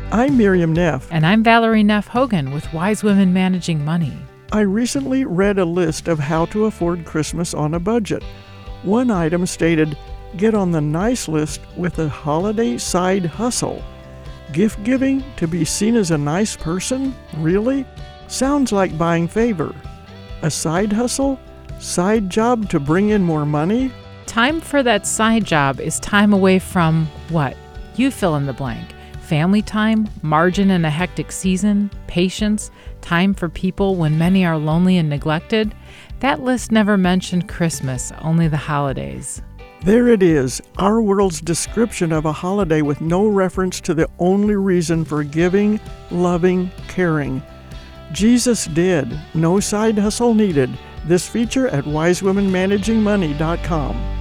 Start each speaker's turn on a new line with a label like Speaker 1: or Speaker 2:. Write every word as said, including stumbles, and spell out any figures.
Speaker 1: I'm Miriam Neff.
Speaker 2: And I'm Valerie Neff Hogan with Wise Women Managing Money.
Speaker 1: I recently read a list of how to afford Christmas on a budget. One item stated, get on the nice list with a holiday side hustle. Gift giving to be seen as a nice person? Really? Sounds like buying favor. A side hustle? Side job to bring in more money?
Speaker 2: Time for that side job is time away from what? You fill in the blank. Family time, margin in a hectic season, patience, time for people when many are lonely and neglected. That list never mentioned Christmas, only the holidays.
Speaker 1: There it is, our world's description of a holiday with no reference to the only reason for giving, loving, caring. Jesus did. No side hustle needed. This feature at wise women managing money dot com.